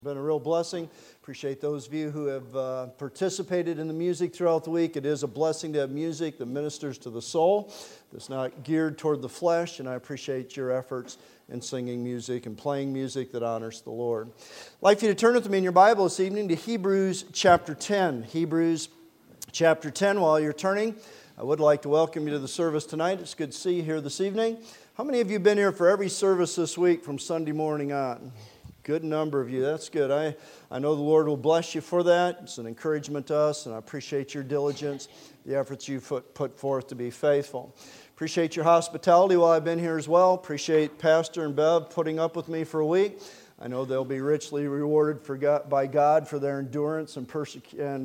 Been a real blessing. Appreciate those of you who have participated in the music throughout the week. It is a blessing to have music that ministers to the soul, that's not geared toward the flesh, and I appreciate your efforts in singing music and playing music that honors the Lord. I'd like for you to turn with me in your Bible this evening to Hebrews chapter 10. Hebrews chapter 10. While you're turning, I would like to welcome you to the service tonight. It's good to see you here this evening. How many of you have been here for every service this week from Sunday morning on? Good number of you. That's good. I know the Lord will bless you for that. It's an encouragement to us, and I appreciate your diligence, the efforts you've put forth to be faithful. Appreciate your hospitality while I've been here as well. Appreciate Pastor and Bev putting up with me for a week. I know they'll be richly rewarded by God for their endurance and perseverance,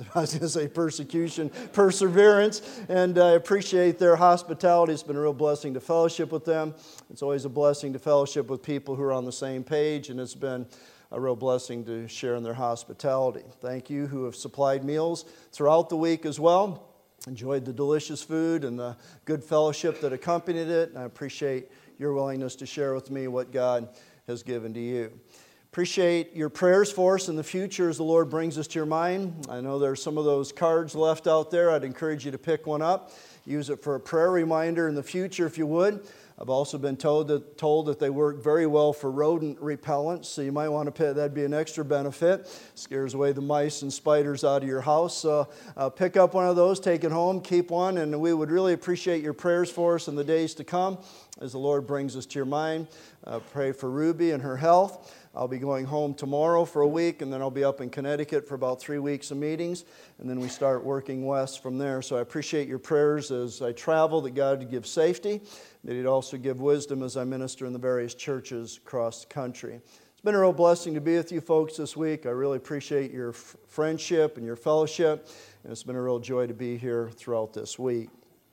and I appreciate their hospitality. It's been a real blessing to fellowship with them. It's always a blessing to fellowship with people who are on the same page, and it's been a real blessing to share in their hospitality. Thank you who have supplied meals throughout the week as well. Enjoyed the delicious food and the good fellowship that accompanied it, and I appreciate your willingness to share with me what God has given to you. Appreciate your prayers for us in the future as the Lord brings us to your mind. I know there's some of those cards left out there. I'd encourage you to pick one up. Use it for a prayer reminder in the future if you would. I've also been told that they work very well for rodent repellents, so you might want to pay. That'd be an extra benefit. Scares away the mice and spiders out of your house. So pick up one of those, take it home, keep one, and we would really appreciate your prayers for us in the days to come as the Lord brings us to your mind. Pray for Ruby and her health. I'll be going home tomorrow for a week, and then I'll be up in Connecticut for about 3 weeks of meetings, and then we start working west from there. So I appreciate your prayers as I travel, that God would give safety, that He'd also give wisdom as I minister in the various churches across the country. It's been a real blessing to be with you folks this week. I really appreciate your friendship and your fellowship, and it's been a real joy to be here throughout this week.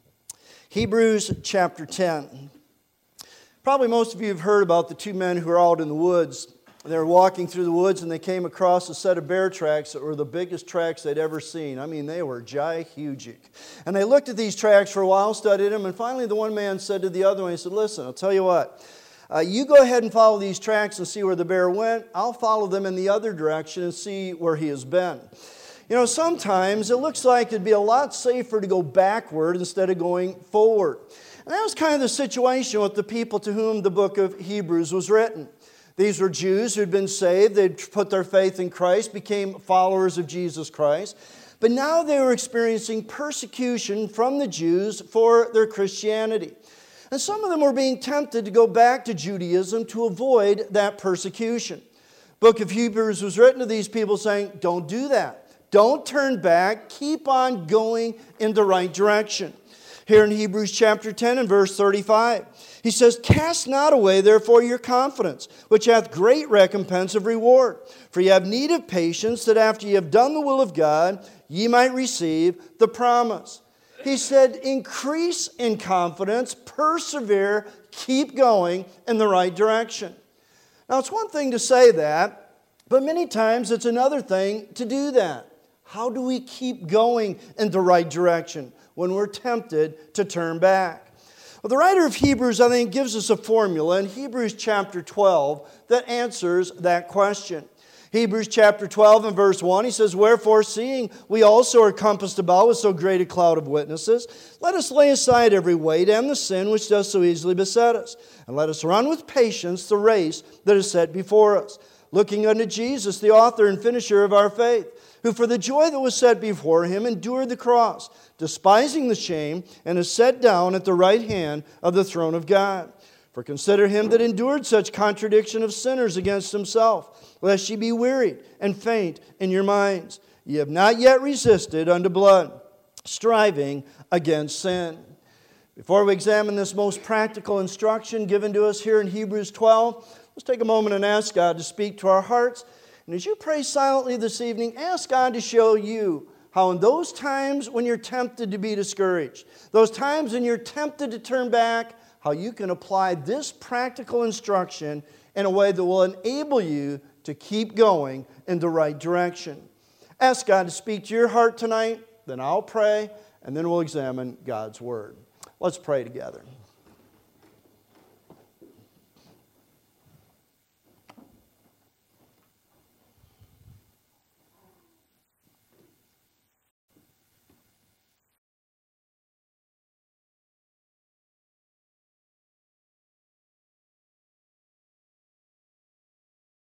Hebrews chapter 10. Probably most of you have heard about the two men who are out in the woods. They were walking through the woods and they came across a set of bear tracks that were the biggest tracks they'd ever seen. I mean, they were gigantic. And they looked at these tracks for a while, studied them, and finally the one man said to the other one, he said, "Listen, I'll tell you what. You go ahead and follow these tracks and see where the bear went. I'll follow them in the other direction and see where he has been." You know, sometimes it looks like it'd be a lot safer to go backward instead of going forward. And that was kind of the situation with the people to whom the book of Hebrews was written. These were Jews who'd been saved. They'd put their faith in Christ, became followers of Jesus Christ. But now they were experiencing persecution from the Jews for their Christianity. And some of them were being tempted to go back to Judaism to avoid that persecution. The book of Hebrews was written to these people saying, don't do that. Don't turn back. Keep on going in the right direction. Here in Hebrews chapter 10 and verse 35, he says, "Cast not away therefore your confidence, which hath great recompense of reward. For ye have need of patience, that after ye have done the will of God, ye might receive the promise." He said, increase in confidence, persevere, keep going in the right direction. Now it's one thing to say that, but many times it's another thing to do that. How do we keep going in the right direction when we're tempted to turn back? Well, the writer of Hebrews, I think, gives us a formula in Hebrews chapter 12 that answers that question. Hebrews chapter 12 and verse 1, he says, "Wherefore, seeing we also are compassed about with so great a cloud of witnesses, let us lay aside every weight and the sin which does so easily beset us, and let us run with patience the race that is set before us, looking unto Jesus, the author and finisher of our faith, who for the joy that was set before him endured the cross, despising the shame, and is set down at the right hand of the throne of God. For consider him that endured such contradiction of sinners against himself, lest ye be wearied and faint in your minds. Ye have not yet resisted unto blood, striving against sin." Before we examine this most practical instruction given to us here in Hebrews 12, let's take a moment and ask God to speak to our hearts. And as you pray silently this evening, ask God to show you how in those times when you're tempted to be discouraged, those times when you're tempted to turn back, how you can apply this practical instruction in a way that will enable you to keep going in the right direction. Ask God to speak to your heart tonight, then I'll pray, and then we'll examine God's Word. Let's pray together.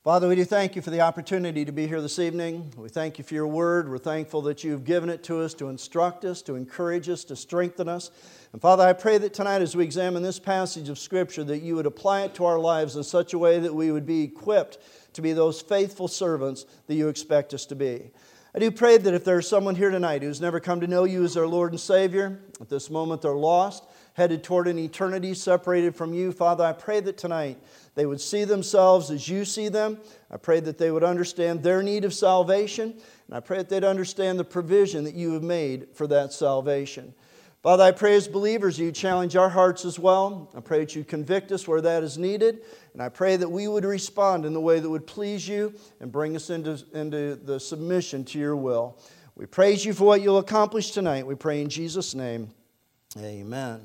Father, we do thank you for the opportunity to be here this evening. We thank you for your word. We're thankful that you've given it to us to instruct us, to encourage us, to strengthen us. And Father, I pray that tonight as we examine this passage of Scripture that you would apply it to our lives in such a way that we would be equipped to be those faithful servants that you expect us to be. I do pray that if there's someone here tonight who's never come to know you as their Lord and Savior, at this moment they're lost, headed toward an eternity separated from you, Father, I pray that tonight they would see themselves as you see them. I pray that they would understand their need of salvation. And I pray that they'd understand the provision that you have made for that salvation. Father, I pray as believers you challenge our hearts as well. I pray that you convict us where that is needed. And I pray that we would respond in the way that would please you and bring us into the submission to your will. We praise you for what you'll accomplish tonight. We pray in Jesus' name. Amen.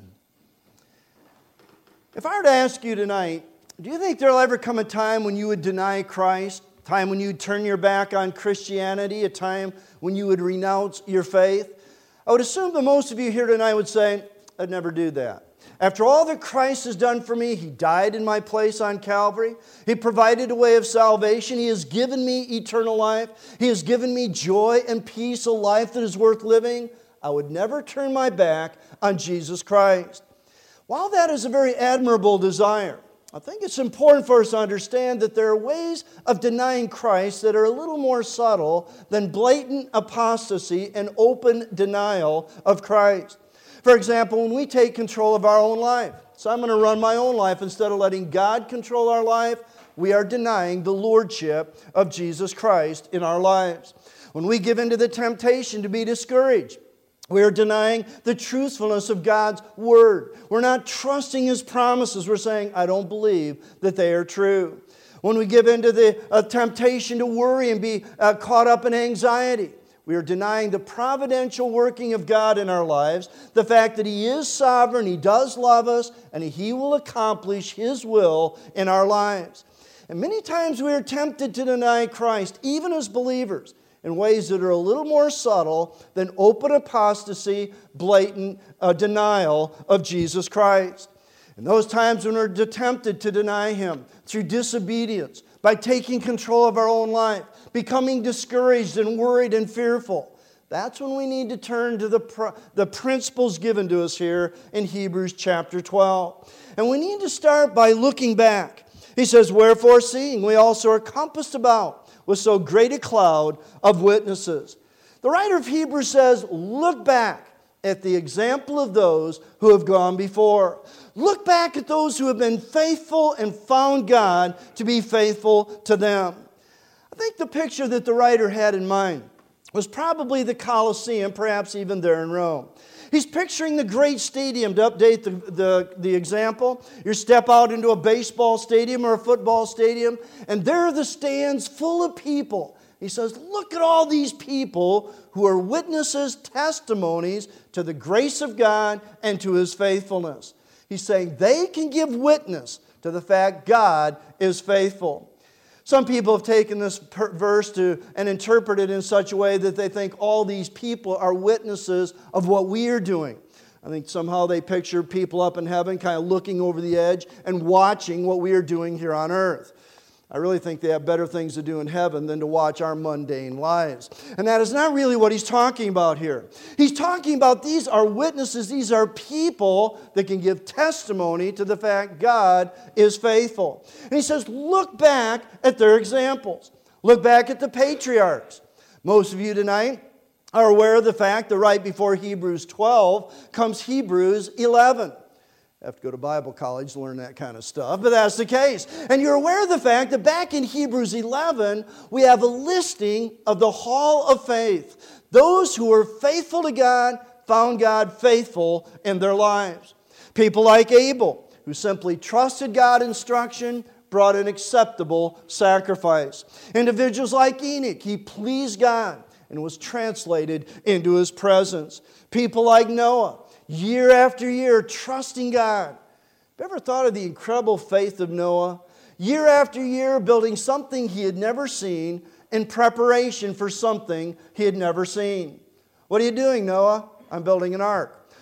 If I were to ask you tonight, do you think there will ever come a time when you would deny Christ? A time when you would turn your back on Christianity? A time when you would renounce your faith? I would assume that most of you here tonight would say, I'd never do that. After all that Christ has done for me, He died in my place on Calvary. He provided a way of salvation. He has given me eternal life. He has given me joy and peace, a life that is worth living. I would never turn my back on Jesus Christ. While that is a very admirable desire, I think it's important for us to understand that there are ways of denying Christ that are a little more subtle than blatant apostasy and open denial of Christ. For example, when we take control of our own life, so I'm going to run my own life instead of letting God control our life, we are denying the lordship of Jesus Christ in our lives. When we give in to the temptation to be discouraged, we are denying the truthfulness of God's Word. We're not trusting His promises. We're saying, I don't believe that they are true. When we give in to the temptation to worry and be caught up in anxiety, we are denying the providential working of God in our lives, the fact that He is sovereign, He does love us, and He will accomplish His will in our lives. And many times we are tempted to deny Christ, even as believers, in ways that are a little more subtle than open apostasy, blatant denial of Jesus Christ. In those times when we're tempted to deny Him through disobedience, by taking control of our own life, becoming discouraged and worried and fearful, that's when we need to turn to the principles given to us here in Hebrews chapter 12. And we need to start by looking back. He says, wherefore seeing we also are compassed about with so great a cloud of witnesses. The writer of Hebrews says, look back at the example of those who have gone before. Look back at those who have been faithful and found God to be faithful to them. I think the picture that the writer had in mind was probably the Colosseum, perhaps even there in Rome. He's picturing the great stadium. To update the example, you step out into a baseball stadium or a football stadium, and there are the stands full of people. He says, look at all these people who are witnesses, testimonies to the grace of God and to His faithfulness. He's saying they can give witness to the fact God is faithful. Some people have taken this verse and interpreted it in such a way that they think all these people are witnesses of what we are doing. I think somehow they picture people up in heaven kind of looking over the edge and watching what we are doing here on earth. I really think they have better things to do in heaven than to watch our mundane lives. And that is not really what he's talking about here. He's talking about these are witnesses, these are people that can give testimony to the fact God is faithful. And he says, look back at their examples. Look back at the patriarchs. Most of you tonight are aware of the fact that right before Hebrews 12 comes Hebrews 11. I have to go to Bible college to learn that kind of stuff, but that's the case. And you're aware of the fact that back in Hebrews 11, we have a listing of the hall of faith. Those who were faithful to God found God faithful in their lives. People like Abel, who simply trusted God's instruction, brought an acceptable sacrifice. Individuals like Enoch, he pleased God and was translated into His presence. People like Noah, year after year, trusting God. Have you ever thought of the incredible faith of Noah? Year after year, building something he had never seen in preparation for something he had never seen. What are you doing, Noah? I'm building an ark.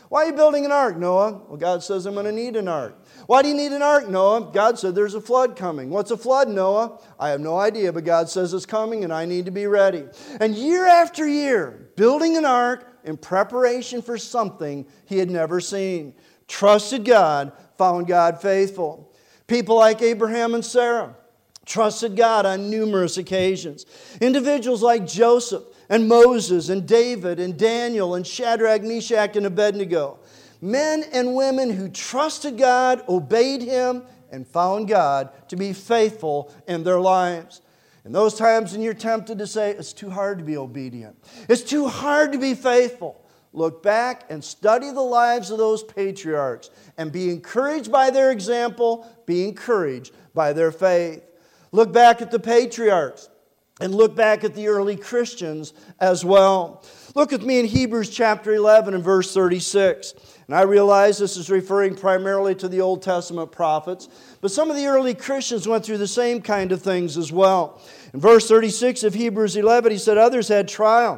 Why are you building an ark, Noah? Well, God says I'm going to need an ark. Why do you need an ark, Noah? God said there's a flood coming. What's a flood, Noah? I have no idea, but God says it's coming and I need to be ready. And year after year, building an ark in preparation for something he had never seen. Trusted God, found God faithful. People like Abraham and Sarah trusted God on numerous occasions. Individuals like Joseph and Moses and David and Daniel and Shadrach, Meshach, and Abednego. Men and women who trusted God, obeyed Him, and found God to be faithful in their lives. In those times when you're tempted to say, it's too hard to be obedient, it's too hard to be faithful, look back and study the lives of those patriarchs and be encouraged by their example, be encouraged by their faith. Look back at the patriarchs and look back at the early Christians as well. Look with me in Hebrews chapter 11 and verse 36. And I realize this is referring primarily to the Old Testament prophets, but some of the early Christians went through the same kind of things as well. In verse 36 of Hebrews 11, he said, others had trial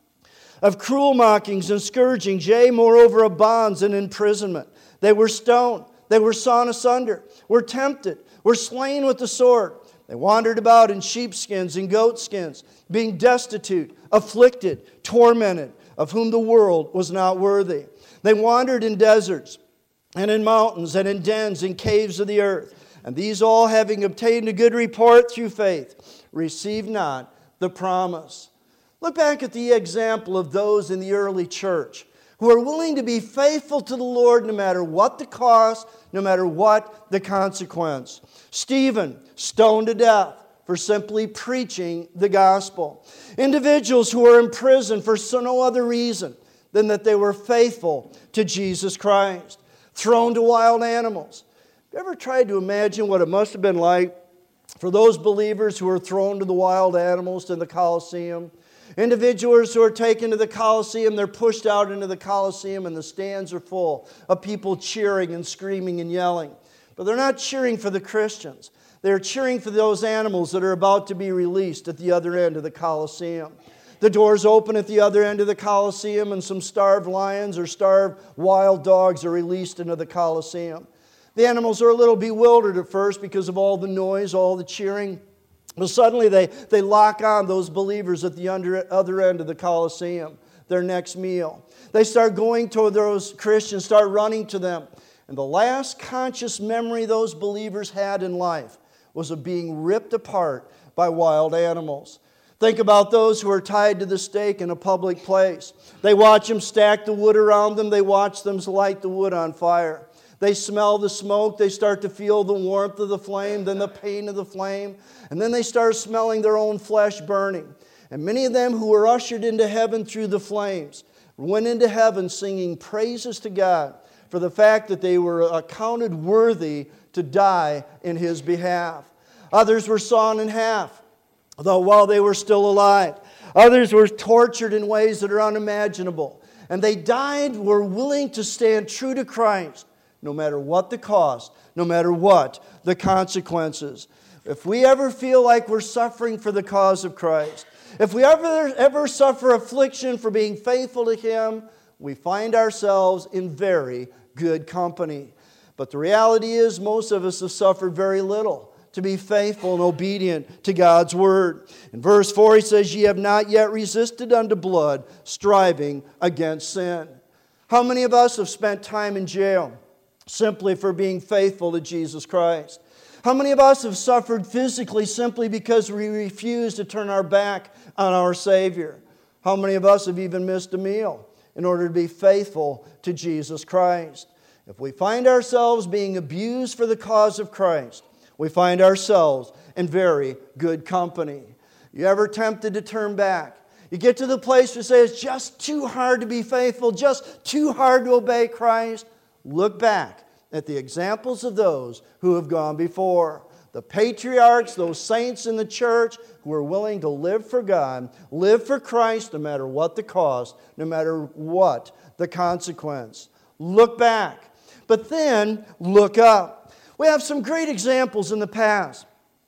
of cruel mockings and scourgings, yea, moreover of bonds and imprisonment. They were stoned, they were sawn asunder, were tempted, were slain with the sword. They wandered about in sheepskins and goatskins, being destitute, afflicted, tormented, of whom the world was not worthy. They wandered in deserts and in mountains and in dens and caves of the earth. And these all, having obtained a good report through faith, received not the promise. Look back at the example of those in the early church who are willing to be faithful to the Lord no matter what the cost, no matter what the consequence. Stephen, stoned to death for simply preaching the gospel. Individuals who were in prison for no other reason than that they were faithful to Jesus Christ. Thrown to wild animals. Have you ever tried to imagine what it must have been like for those believers who were thrown to the wild animals in the Colosseum? Individuals who are taken to the Colosseum, they're pushed out into the Colosseum and the stands are full of people cheering and screaming and yelling. But they're not cheering for the Christians. They're cheering for those animals that are about to be released at the other end of the Colosseum. The doors open at the other end of the Colosseum and some starved lions or starved wild dogs are released into the Colosseum. The animals are a little bewildered at first because of all the noise, all the cheering. But suddenly they lock on those believers at the other end of the Colosseum, their next meal. They start going toward those Christians, start running to them. And the last conscious memory those believers had in life was of being ripped apart by wild animals. Think about those who are tied to the stake in a public place. They watch them stack the wood around them. They watch them light the wood on fire. They smell the smoke. They start to feel the warmth of the flame, then the pain of the flame. And then they start smelling their own flesh burning. And many of them who were ushered into heaven through the flames went into heaven singing praises to God for the fact that they were accounted worthy to die in His behalf. Others were sawn in half, though while they were still alive. Others were tortured in ways that are unimaginable. And they died, were willing to stand true to Christ, no matter what the cost, no matter what the consequences. If we ever feel like we're suffering for the cause of Christ, if we ever suffer affliction for being faithful to Him, we find ourselves in very good company. But the reality is most of us have suffered very little to be faithful and obedient to God's Word. In verse 4 he says, "Ye have not yet resisted unto blood, striving against sin." How many of us have spent time in jail simply for being faithful to Jesus Christ? How many of us have suffered physically simply because we refuse to turn our back on our Savior? How many of us have even missed a meal in order to be faithful to Jesus Christ? If we find ourselves being abused for the cause of Christ, we find ourselves in very good company. You ever tempted to turn back? You get to the place where you say it's just too hard to be faithful, just too hard to obey Christ. Look back at the examples of those who have gone before. The patriarchs, those saints in the church who are willing to live for God, live for Christ no matter what the cost, no matter what the consequence. Look back, but then look up. We have some great examples in the past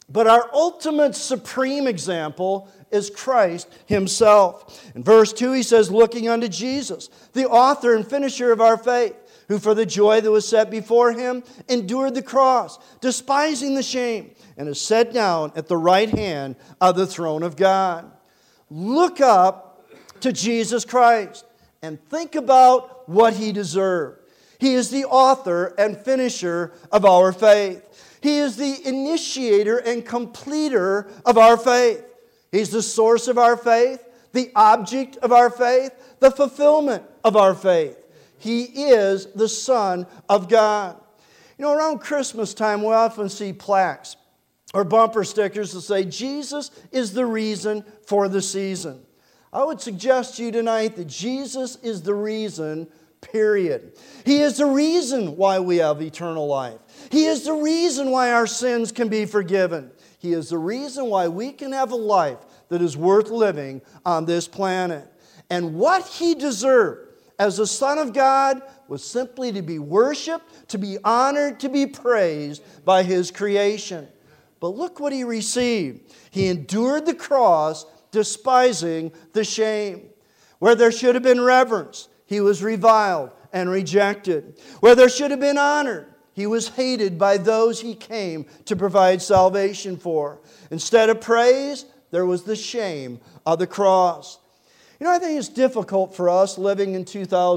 But our ultimate supreme example is Christ himself. In verse 2 he says, looking unto Jesus, the author and finisher of our faith, who for the joy that was set before him endured the cross, despising the shame, and is set down at the right hand of the throne of God. Look up to Jesus Christ and think about what he deserved. He is the author and finisher of our faith. He is the initiator and completer of our faith. He's the source of our faith, the object of our faith, the fulfillment of our faith. He is the Son of God. You know, around Christmas time, we often see plaques or bumper stickers that say, Jesus is the reason for the season. I would suggest to you tonight that Jesus is the reason, period. He is the reason why we have eternal life. He is the reason why our sins can be forgiven. He is the reason why we can have a life that is worth living on this planet. And what he deserved as the Son of God was simply to be worshiped, to be honored, to be praised by his creation. But look what he received. He endured the cross, despising the shame. Where there should have been reverence, he was reviled and rejected. Where there should have been honor, he was hated by those he came to provide salvation for. Instead of praise, there was the shame of the cross. You know, I think it's difficult for us living in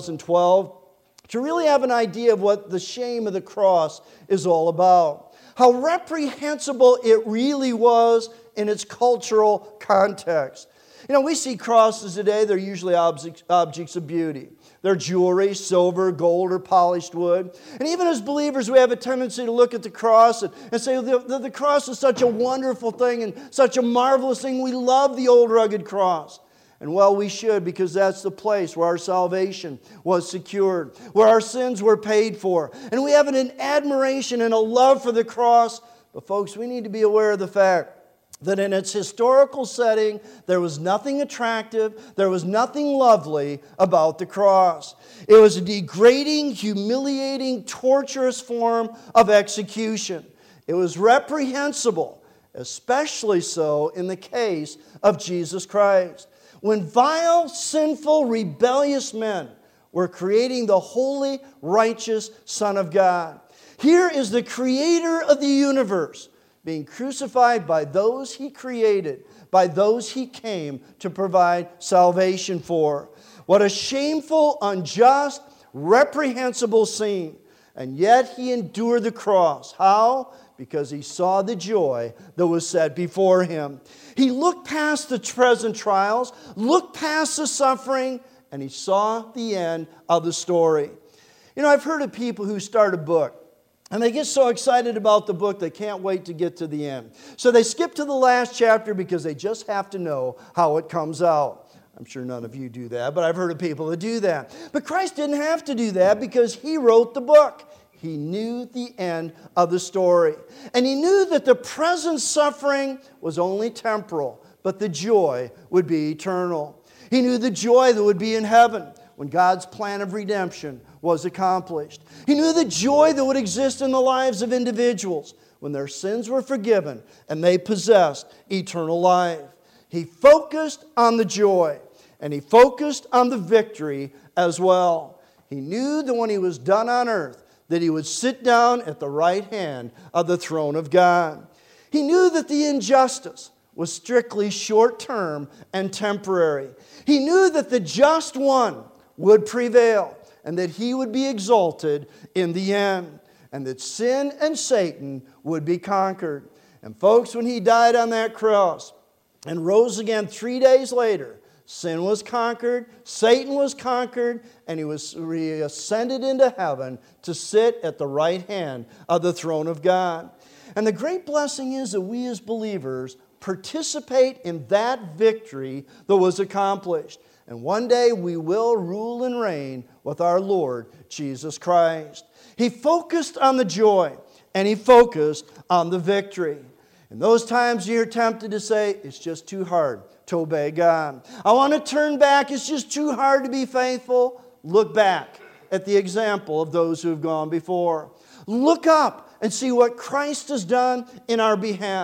2012 to really have an idea of what the shame of the cross is all about. How reprehensible it really was in its cultural context. You know, we see crosses today, they're usually objects of beauty. They're jewelry, silver, gold, or polished wood. And even as believers, we have a tendency to look at the cross and say the cross is such a wonderful thing and such a marvelous thing. We love the old rugged cross. And well, we should, because that's the place where our salvation was secured, where our sins were paid for. And we have an admiration and a love for the cross. But folks, we need to be aware of the fact that in its historical setting, there was nothing attractive, there was nothing lovely about the cross. It was a degrading, humiliating, torturous form of execution. It was reprehensible, especially so in the case of Jesus Christ. When vile, sinful, rebellious men were creating the holy, righteous Son of God. Here is the Creator of the universe being crucified by those he created, by those he came to provide salvation for. What a shameful, unjust, reprehensible scene. And yet he endured the cross. How? Because he saw the joy that was set before him. He looked past the present trials, looked past the suffering, and he saw the end of the story. You know, I've heard of people who start a book, and they get so excited about the book, they can't wait to get to the end. So they skip to the last chapter because they just have to know how it comes out. I'm sure none of you do that, but I've heard of people that do that. But Christ didn't have to do that because he wrote the book. He knew the end of the story. And he knew that the present suffering was only temporal, but the joy would be eternal. He knew the joy that would be in heaven when God's plan of redemption was accomplished. He knew the joy that would exist in the lives of individuals when their sins were forgiven and they possessed eternal life. He focused on the joy, and he focused on the victory as well. He knew that when he was done on earth, that he would sit down at the right hand of the throne of God. He knew that the injustice was strictly short-term and temporary. He knew that the just one would prevail and that he would be exalted in the end, and that sin and Satan would be conquered. And folks, when he died on that cross and rose again 3 days later, sin was conquered, Satan was conquered, and he was ascended into heaven to sit at the right hand of the throne of God. And the great blessing is that we as believers participate in that victory that was accomplished. And one day we will rule and reign with our Lord Jesus Christ. He focused on the joy, and he focused on the victory. In those times you're tempted to say, it's just too hard to obey God. I want to turn back. It's just too hard to be faithful. Look back at the example of those who have gone before. Look up and see what Christ has done in our behalf.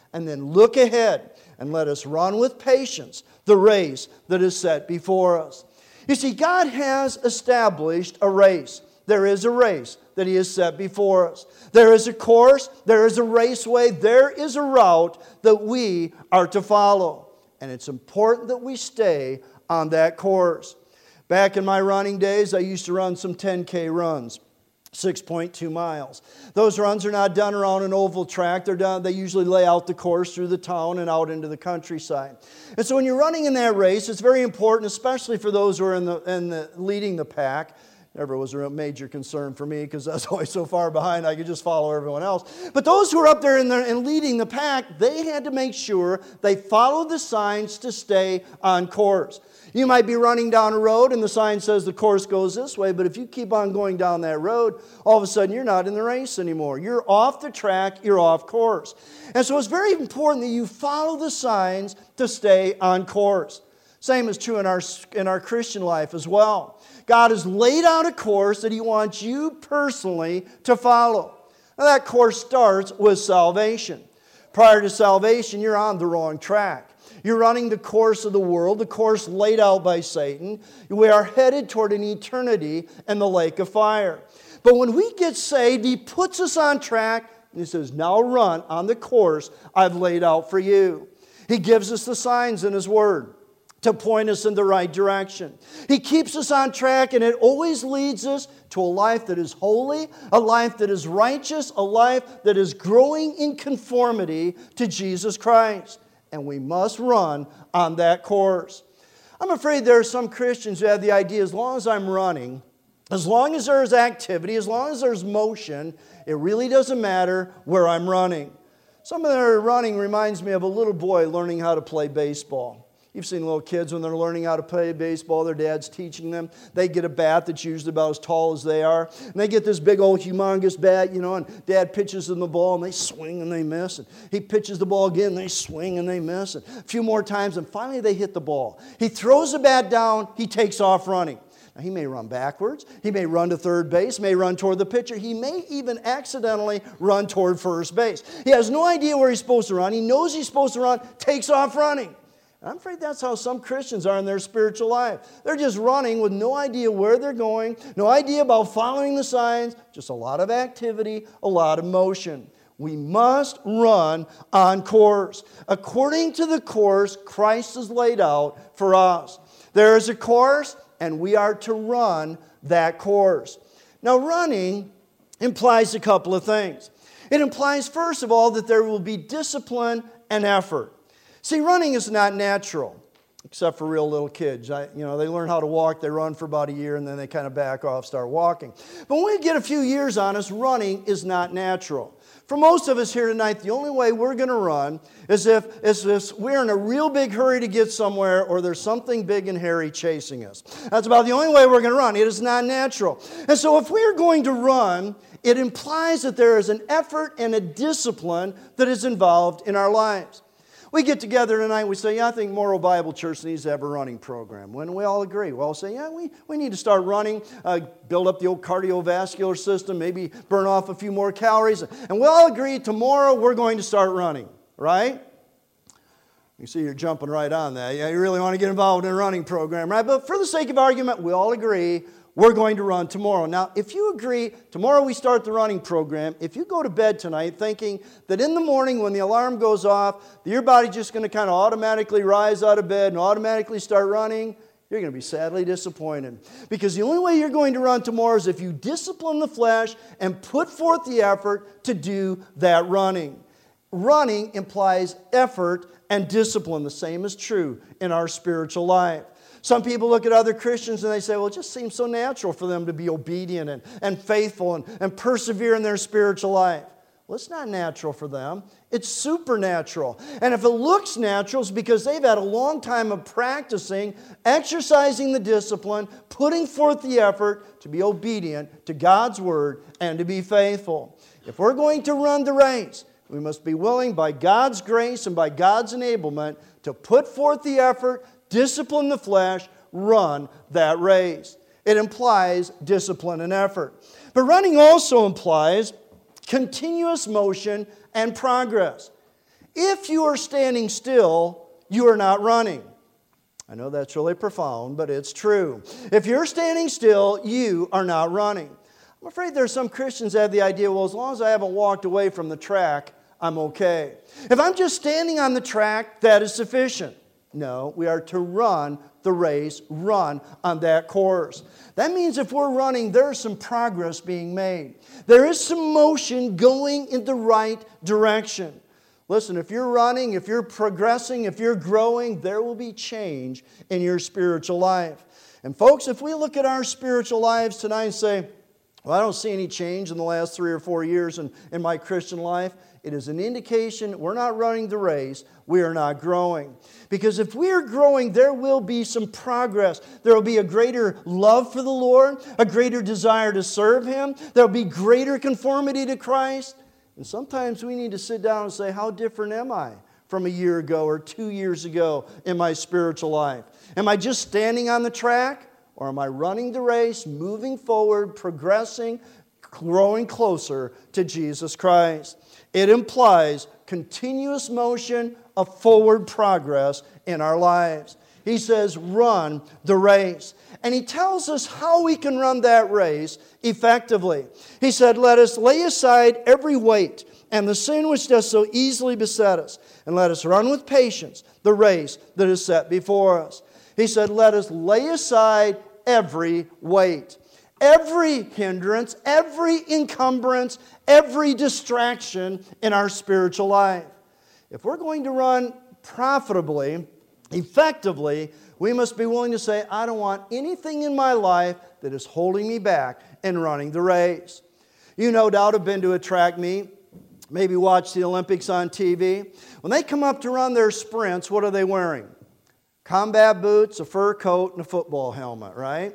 and then look ahead and let us run with patience the race that is set before us. You see, God has established a race. There is a race that He has set before us. There is a course, there is a raceway, there is a route that we are to follow. And it's important that we stay on that course. Back in my running days, I used to run some 10K runs. 6.2 miles. Those runs are not done around an oval track. They usually lay out the course through the town and out into the countryside. And so when you're running in that race, it's very important, especially for those who are leading the pack. Never was a major concern for me because I was always so far behind I could just follow everyone else. But those who are up there and leading the pack, they had to make sure they followed the signs to stay on course. You might be running down a road and the sign says the course goes this way, but if you keep on going down that road, all of a sudden you're not in the race anymore. You're off the track, you're off course. And so it's very important that you follow the signs to stay on course. Same is true in our Christian life as well. God has laid out a course that He wants you personally to follow. Now that course starts with salvation. Prior to salvation, you're on the wrong track. You're running the course of the world, the course laid out by Satan. We are headed toward an eternity in the lake of fire. But when we get saved, He puts us on track and He says, now run on the course I've laid out for you. He gives us the signs in His Word to point us in the right direction. He keeps us on track, and it always leads us to a life that is holy, a life that is righteous, a life that is growing in conformity to Jesus Christ. And we must run on that course. I'm afraid there are some Christians who have the idea, as long as I'm running, as long as there's activity, as long as there's motion, it really doesn't matter where I'm running. Some of their running reminds me of a little boy learning how to play baseball. You've seen little kids when they're learning how to play baseball, their dad's teaching them. They get a bat that's usually about as tall as they are. And they get this big old humongous bat, and dad pitches them the ball and they swing and they miss. And he pitches the ball again and they swing and they miss. And a few more times and finally they hit the ball. He throws the bat down, he takes off running. Now he may run backwards, he may run to third base, may run toward the pitcher, he may even accidentally run toward first base. He has no idea where he's supposed to run, he knows he's supposed to run, takes off running. I'm afraid that's how some Christians are in their spiritual life. They're just running with no idea where they're going, no idea about following the signs, just a lot of activity, a lot of motion. We must run on course, according to the course Christ has laid out for us. There is a course, and we are to run that course. Now, running implies a couple of things. It implies, first of all, that there will be discipline and effort. See, running is not natural, except for real little kids. They learn how to walk, they run for about a year, and then they kind of back off, start walking. But when we get a few years on us, running is not natural. For most of us here tonight, the only way we're going to run is if we're in a real big hurry to get somewhere or there's something big and hairy chasing us. That's about the only way we're going to run. It is not natural. And so if we're going to run, it implies that there is an effort and a discipline that is involved in our lives. We get together tonight, we say, I think Morrow Bible Church needs to have a running program. When we all agree, we all say, we need to start running, build up the old cardiovascular system, maybe burn off a few more calories. And we all agree tomorrow we're going to start running, right? You see you're jumping right on that. Yeah, you really want to get involved in a running program, right? But for the sake of argument, we all agree we're going to run tomorrow. Now, if you agree, tomorrow we start the running program. If you go to bed tonight thinking that in the morning when the alarm goes off, your body's just going to kind of automatically rise out of bed and automatically start running, you're going to be sadly disappointed. Because the only way you're going to run tomorrow is if you discipline the flesh and put forth the effort to do that running. Running implies effort and discipline. The same is true in our spiritual life. Some people look at other Christians and they say, well, it just seems so natural for them to be obedient and faithful and persevere in their spiritual life. Well, it's not natural for them. It's supernatural. And if it looks natural, it's because they've had a long time of practicing, exercising the discipline, putting forth the effort to be obedient to God's Word and to be faithful. If we're going to run the race, we must be willing by God's grace and by God's enablement to put forth the effort, discipline the flesh, run that race. It implies discipline and effort. But running also implies continuous motion and progress. If you are standing still, you are not running. I know that's really profound, but it's true. If you're standing still, you are not running. I'm afraid there's some Christians that have the idea, well, as long as I haven't walked away from the track, I'm okay. If I'm just standing on the track, that is sufficient. No, we are to run the race, run on that course. That means if we're running, there is some progress being made. There is some motion going in the right direction. Listen, if you're running, if you're progressing, if you're growing, there will be change in your spiritual life. And folks, if we look at our spiritual lives tonight and say, well, I don't see any change in the last 3 or 4 years in my Christian life, it is an indication we're not running the race, we are not growing. Because if we are growing, there will be some progress. There will be a greater love for the Lord, a greater desire to serve Him. There will be greater conformity to Christ. And sometimes we need to sit down and say, how different am I from a year ago or 2 years ago in my spiritual life? Am I just standing on the track? Or am I running the race, moving forward, progressing, growing closer to Jesus Christ? It implies continuous motion of forward progress in our lives. He says, run the race. And he tells us how we can run that race effectively. He said, let us lay aside every weight and the sin which does so easily beset us, and let us run with patience the race that is set before us. He said, let us lay aside every weight, every hindrance, every encumbrance, every distraction in our spiritual life. If we're going to run profitably, effectively, we must be willing to say, I don't want anything in my life that is holding me back in running the race. You no doubt have been to a track meet, maybe watched the Olympics on TV. When they come up to run their sprints, what are they wearing? Combat boots, a fur coat, and a football helmet, right?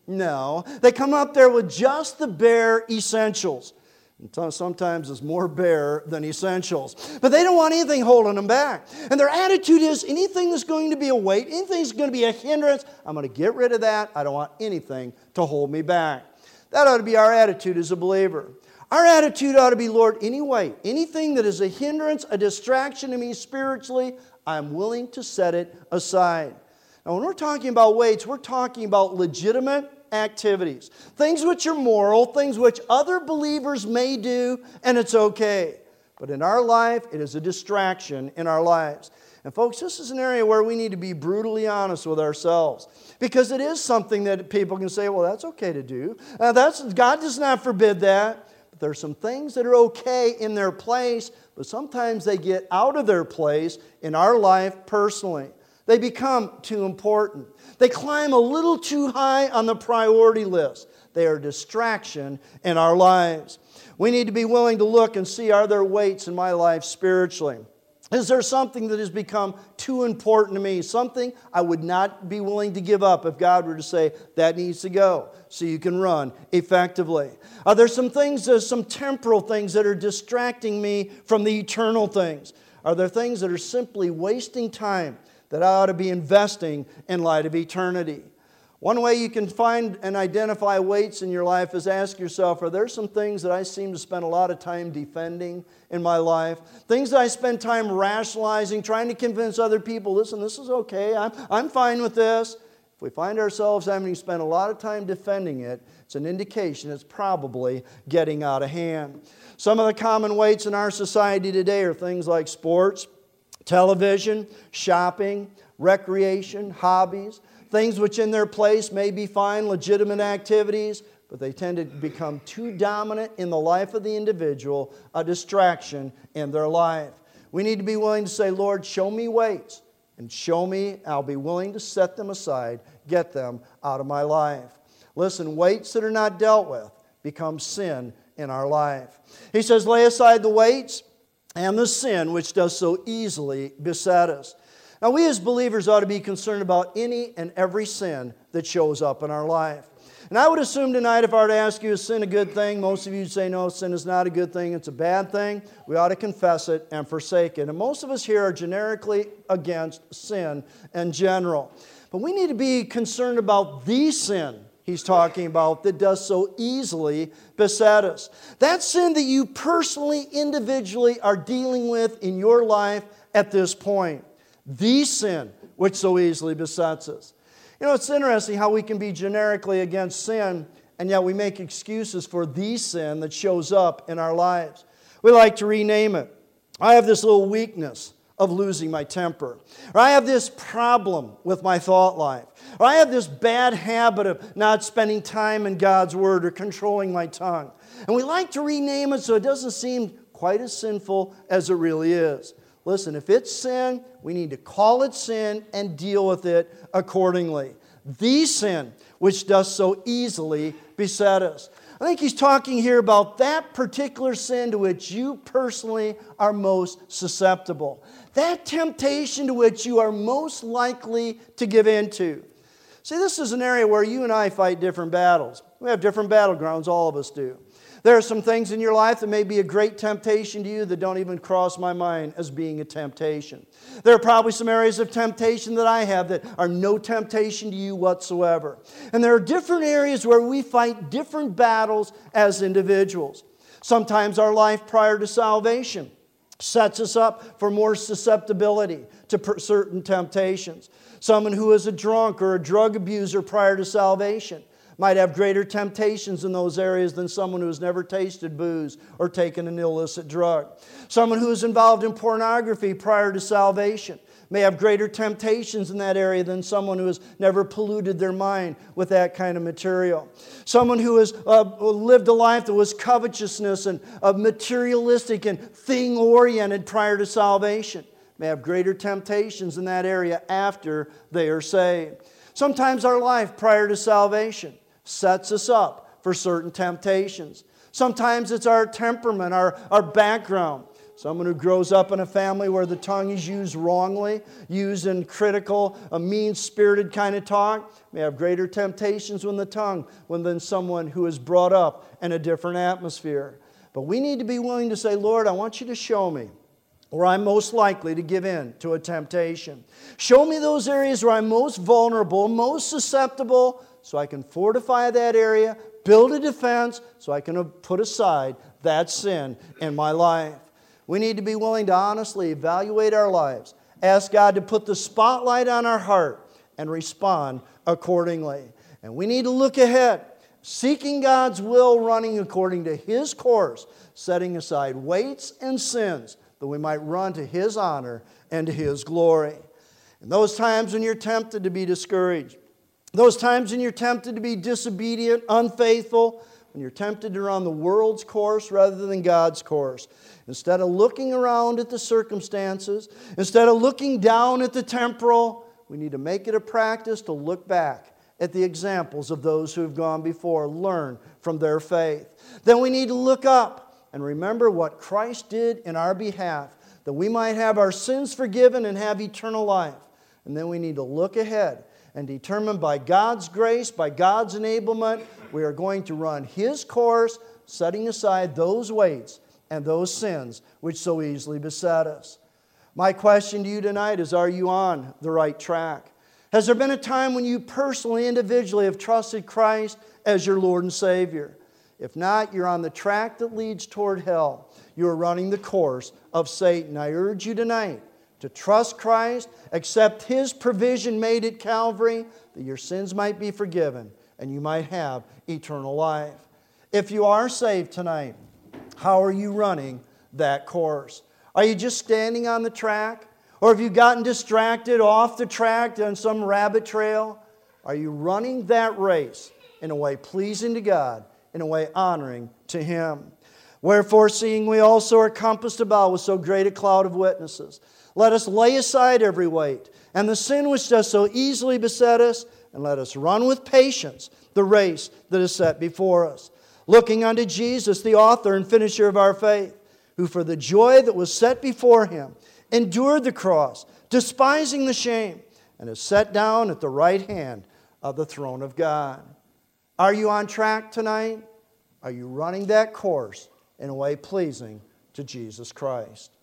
No. They come up there with just the bare essentials. And sometimes it's more bare than essentials. But they don't want anything holding them back. And their attitude is, anything that's going to be a weight, anything that's going to be a hindrance, I'm going to get rid of that. I don't want anything to hold me back. That ought to be our attitude as a believer. Our attitude ought to be, Lord, any weight, anything that is a hindrance, a distraction to me spiritually, I'm willing to set it aside. Now, when we're talking about weights, we're talking about legitimate activities. Things which are moral, things which other believers may do, and it's okay. But in our life, it is a distraction in our lives. And folks, this is an area where we need to be brutally honest with ourselves. Because it is something that people can say, well, that's okay to do. God does not forbid that. But there are some things that are okay in their place, but sometimes they get out of their place in our life personally. They become too important. They climb a little too high on the priority list. They are a distraction in our lives. We need to be willing to look and see, are there weights in my life spiritually? Is there something that has become too important to me? Something I would not be willing to give up if God were to say, that needs to go so you can run effectively. Are there some things, some temporal things that are distracting me from the eternal things? Are there things that are simply wasting time that I ought to be investing in light of eternity? One way you can find and identify weights in your life is ask yourself, are there some things that I seem to spend a lot of time defending in my life? Things that I spend time rationalizing, trying to convince other people, listen, this is okay, I'm fine with this. If we find ourselves having spent a lot of time defending it, it's an indication it's probably getting out of hand. Some of the common weights in our society today are things like sports, television, shopping, recreation, hobbies, things which in their place may be fine, legitimate activities, but they tend to become too dominant in the life of the individual, a distraction in their life. We need to be willing to say, Lord, show me weights, and show me, I'll be willing to set them aside, get them out of my life. Listen, weights that are not dealt with become sin in our life. He says, lay aside the weights and the sin which does so easily beset us. Now, we as believers ought to be concerned about any and every sin that shows up in our life. And I would assume tonight, if I were to ask you, is sin a good thing? Most of you would say, no, sin is not a good thing. It's a bad thing. We ought to confess it and forsake it. And most of us here are generically against sin in general. But we need to be concerned about the sin. He he's talking about that does so easily beset us. That sin that you personally, individually are dealing with in your life at this point. The sin which so easily besets us. You know, it's interesting how we can be generically against sin, and yet we make excuses for the sin that shows up in our lives. We like to rename it. I have this little weakness of losing my temper. Or I have this problem with my thought life. Or I have this bad habit of not spending time in God's Word or controlling my tongue. And we like to rename it so it doesn't seem quite as sinful as it really is. Listen, if it's sin, we need to call it sin and deal with it accordingly. The sin which does so easily beset us. I think he's talking here about that particular sin to which you personally are most susceptible. That temptation to which you are most likely to give in to. See, this is an area where you and I fight different battles. We have different battlegrounds, all of us do. There are some things in your life that may be a great temptation to you that don't even cross my mind as being a temptation. There are probably some areas of temptation that I have that are no temptation to you whatsoever. And there are different areas where we fight different battles as individuals. Sometimes our life prior to salvation sets us up for more susceptibility to certain temptations. Someone who is a drunk or a drug abuser prior to salvation might have greater temptations in those areas than someone who has never tasted booze or taken an illicit drug. Someone who is involved in pornography prior to salvation may have greater temptations in that area than someone who has never polluted their mind with that kind of material. Someone who has lived a life that was covetousness and materialistic and thing-oriented prior to salvation may have greater temptations in that area after they are saved. Sometimes our life prior to salvation sets us up for certain temptations. Sometimes it's our temperament, our background. Someone who grows up in a family where the tongue is used wrongly, used in critical, a mean-spirited kind of talk, may have greater temptations with the tongue than someone who is brought up in a different atmosphere. But we need to be willing to say, Lord, I want you to show me where I'm most likely to give in to a temptation. Show me those areas where I'm most vulnerable, most susceptible, so I can fortify that area, build a defense, so I can put aside that sin in my life. We need to be willing to honestly evaluate our lives, ask God to put the spotlight on our heart, and respond accordingly. And we need to look ahead, seeking God's will, running according to His course, setting aside weights and sins that we might run to His honor and to His glory. In those times when you're tempted to be discouraged, those times when you're tempted to be disobedient, unfaithful, when you're tempted to run the world's course rather than God's course, instead of looking around at the circumstances, instead of looking down at the temporal, we need to make it a practice to look back at the examples of those who have gone before, learn from their faith. Then we need to look up and remember what Christ did in our behalf, that we might have our sins forgiven and have eternal life. And then we need to look ahead and determine by God's grace, by God's enablement, we are going to run His course, setting aside those weights and those sins which so easily beset us. My question to you tonight is, are you on the right track? Has there been a time when you personally, individually have trusted Christ as your Lord and Savior? If not, you're on the track that leads toward hell. You are running the course of Satan. I urge you tonight to trust Christ, accept His provision made at Calvary, that your sins might be forgiven and you might have eternal life. If you are saved tonight, how are you running that course? Are you just standing on the track? Or have you gotten distracted off the track on some rabbit trail? Are you running that race in a way pleasing to God, in a way honoring to Him? Wherefore, seeing we also are compassed about with so great a cloud of witnesses, let us lay aside every weight and the sin which does so easily beset us, and let us run with patience the race that is set before us, looking unto Jesus, the author and finisher of our faith, who for the joy that was set before Him endured the cross, despising the shame, and is set down at the right hand of the throne of God. Are you on track tonight? Are you running that course in a way pleasing to Jesus Christ?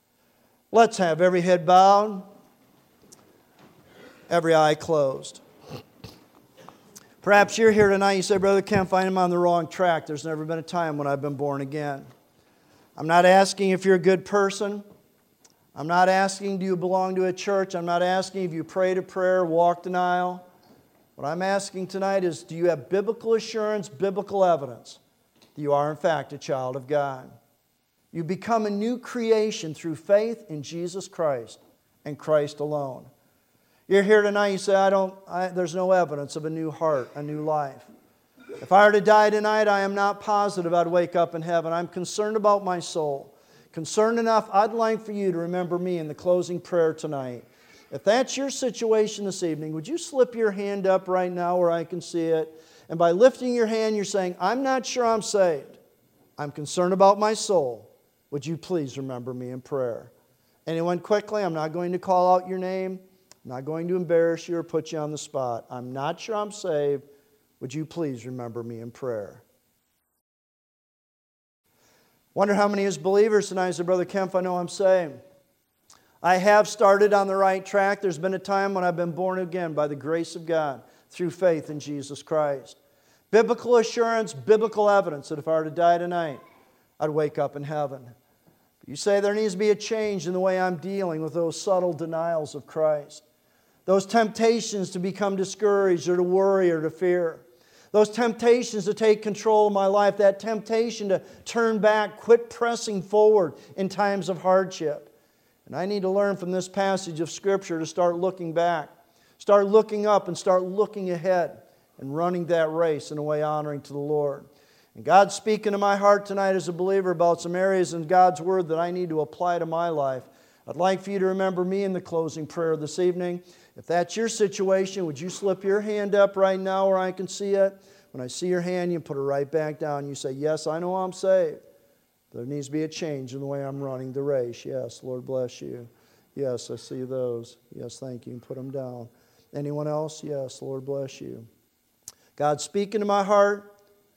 Let's have every head bowed, every eye closed. Perhaps you're here tonight, you say, Brother Kemp, I'm on the wrong track. There's never been a time when I've been born again. I'm not asking if you're a good person. I'm not asking do you belong to a church. I'm not asking if you prayed a prayer, walked an aisle. What I'm asking tonight is, do you have biblical assurance, biblical evidence that you are in fact a child of God? You become a new creation through faith in Jesus Christ and Christ alone. You're here tonight, you say, there's no evidence of a new heart, a new life. If I were to die tonight, I am not positive I'd wake up in heaven. I'm concerned about my soul. Concerned enough, I'd like for you to remember me in the closing prayer tonight. If that's your situation this evening, would you slip your hand up right now where I can see it? And by lifting your hand, you're saying, I'm not sure I'm saved. I'm concerned about my soul. Would you please remember me in prayer? Anyone quickly? I'm not going to call out your name. I'm not going to embarrass you or put you on the spot. I'm not sure I'm saved. Would you please remember me in prayer? Wonder how many as believers tonight say, Brother Kemp, I know I'm saved. I have started on the right track. There's been a time when I've been born again by the grace of God through faith in Jesus Christ. Biblical assurance, biblical evidence that if I were to die tonight, I'd wake up in heaven. But you say there needs to be a change in the way I'm dealing with those subtle denials of Christ. Those temptations to become discouraged or to worry or to fear. Those temptations to take control of my life. That temptation to turn back, quit pressing forward in times of hardship. And I need to learn from this passage of Scripture to start looking back. Start looking up and start looking ahead and running that race in a way honoring to the Lord. And God's speaking to my heart tonight as a believer about some areas in God's Word that I need to apply to my life. I'd like for you to remember me in the closing prayer this evening. If that's your situation, would you slip your hand up right now where I can see it? When I see your hand, you put it right back down. You say, yes, I know I'm saved. There needs to be a change in the way I'm running the race. Yes, Lord bless you. Yes, I see those. Yes, thank you. Put them down. Anyone else? Yes, Lord bless you. God's speaking to my heart.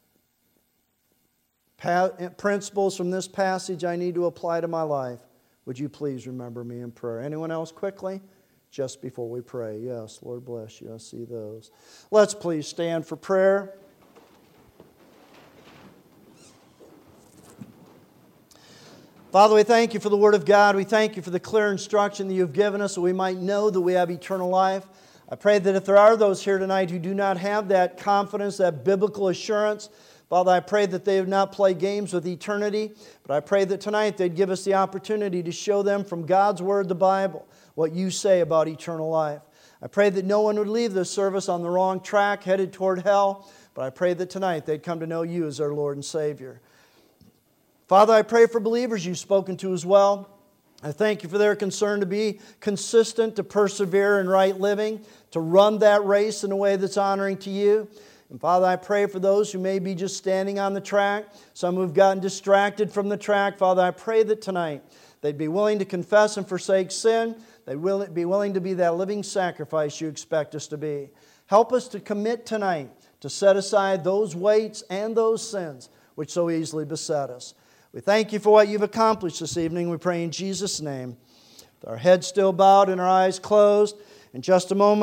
Principles from this passage I need to apply to my life. Would you please remember me in prayer? Anyone else quickly? Just before we pray. Yes, Lord bless you. I see those. Let's please stand for prayer. Father, we thank you for the Word of God. We thank you for the clear instruction that you've given us so we might know that we have eternal life. I pray that if there are those here tonight who do not have that confidence, that biblical assurance, Father, I pray that they have not played games with eternity, but I pray that tonight they'd give us the opportunity to show them from God's Word, the Bible, what you say about eternal life. I pray that no one would leave this service on the wrong track, headed toward hell, but I pray that tonight they'd come to know you as their Lord and Savior. Father, I pray for believers you've spoken to as well. I thank you for their concern to be consistent, to persevere in right living, to run that race in a way that's honoring to you. And Father, I pray for those who may be just standing on the track, some who've gotten distracted from the track. Father, I pray that tonight they'd be willing to confess and forsake sin. They'd be willing to be that living sacrifice you expect us to be. Help us to commit tonight to set aside those weights and those sins which so easily beset us. We thank you for what you've accomplished this evening. We pray in Jesus' name. With our heads still bowed and our eyes closed, in just a moment,